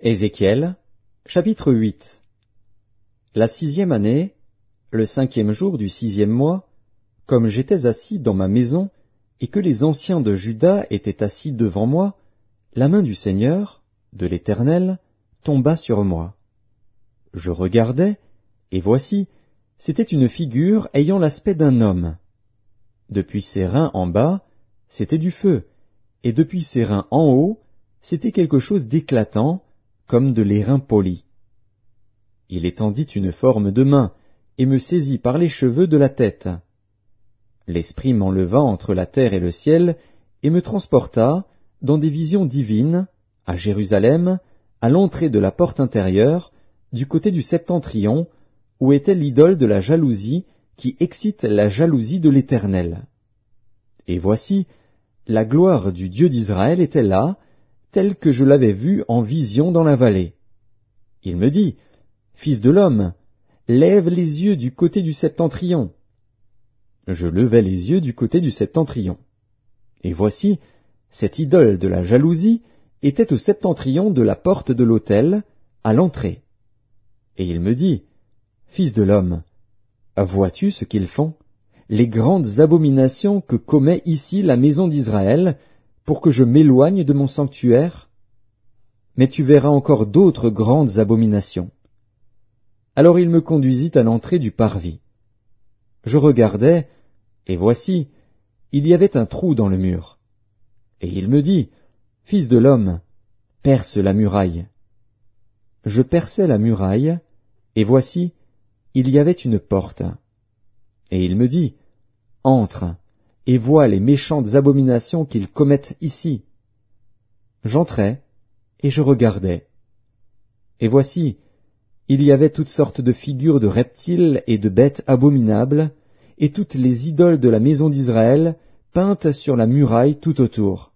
Ézéchiel, chapitre 8. La 6e année, le 5e jour du 6e mois, comme j'étais assis dans ma maison, et que les anciens de Juda étaient assis devant moi, la main du Seigneur, de l'Éternel, tomba sur moi. Je regardai, et voici, c'était une figure ayant l'aspect d'un homme. Depuis ses reins en bas, c'était du feu, et depuis ses reins en haut, c'était quelque chose d'éclatant, comme de l'airain poli. Il étendit une forme de main, et me saisit par les cheveux de la tête. L'Esprit m'enleva entre la terre et le ciel, et me transporta, dans des visions divines, à Jérusalem, à l'entrée de la porte intérieure, du côté du septentrion, où était l'idole de la jalousie, qui excite la jalousie de l'Éternel. Et voici, la gloire du Dieu d'Israël était là, telle que je l'avais vue en vision dans la vallée. Il me dit, « Fils de l'homme, lève les yeux du côté du septentrion. » Je levai les yeux du côté du septentrion. Et voici, cette idole de la jalousie était au septentrion de la porte de l'autel, à l'entrée. Et il me dit, « Fils de l'homme, vois-tu ce qu'ils font, les grandes abominations que commet ici la maison d'Israël, pour que je m'éloigne de mon sanctuaire? Mais tu verras encore d'autres grandes abominations. » Alors il me conduisit à l'entrée du parvis. Je regardai, et voici, il y avait un trou dans le mur. Et il me dit, « Fils de l'homme, perce la muraille. » Je perçai la muraille, et voici, il y avait une porte. Et il me dit, « Entre, et vois les méchantes abominations qu'ils commettent ici. » J'entrai, et je regardai. Et voici, il y avait toutes sortes de figures de reptiles et de bêtes abominables, et toutes les idoles de la maison d'Israël peintes sur la muraille tout autour.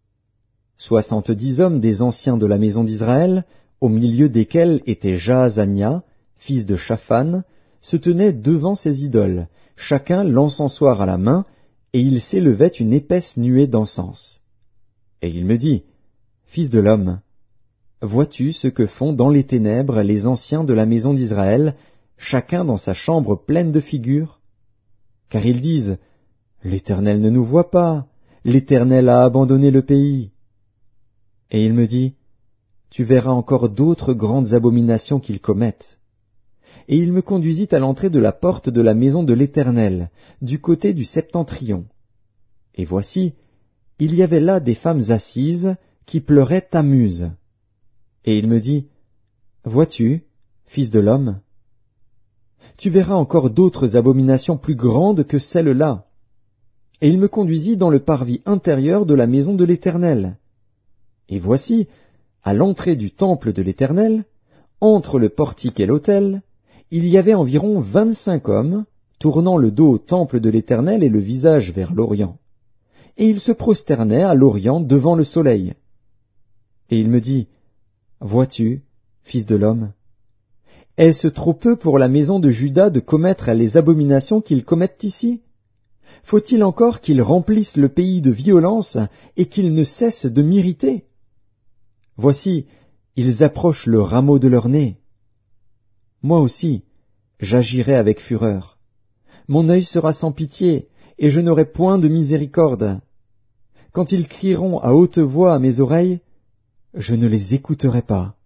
70 hommes des anciens de la maison d'Israël, au milieu desquels était Jaazania, fils de Shaphan, se tenaient devant ces idoles, chacun l'encensoir à la main, et il s'élevait une épaisse nuée d'encens. Et il me dit, « Fils de l'homme, vois-tu ce que font dans les ténèbres les anciens de la maison d'Israël, chacun dans sa chambre pleine de figures? Car ils disent, « L'Éternel ne nous voit pas, l'Éternel a abandonné le pays. » Et il me dit, « Tu verras encore d'autres grandes abominations qu'ils commettent. » Et il me conduisit à l'entrée de la porte de la maison de l'Éternel, du côté du septentrion. Et voici, il y avait là des femmes assises, qui pleuraient Tammuz. Et il me dit, « Vois-tu, fils de l'homme, tu verras encore d'autres abominations plus grandes que celles-là. » Et il me conduisit dans le parvis intérieur de la maison de l'Éternel. Et voici, à l'entrée du temple de l'Éternel, entre le portique et l'autel, il y avait environ 25 hommes, tournant le dos au temple de l'Éternel et le visage vers l'Orient. Et ils se prosternaient à l'Orient devant le soleil. Et il me dit, « Vois-tu, fils de l'homme, est-ce trop peu pour la maison de Juda de commettre les abominations qu'ils commettent ici? Faut-il encore qu'ils remplissent le pays de violence et qu'ils ne cessent de m'irriter? Voici, ils approchent le rameau de leur nez. Moi aussi, j'agirai avec fureur. Mon œil sera sans pitié, et je n'aurai point de miséricorde. Quand ils crieront à haute voix à mes oreilles, je ne les écouterai pas.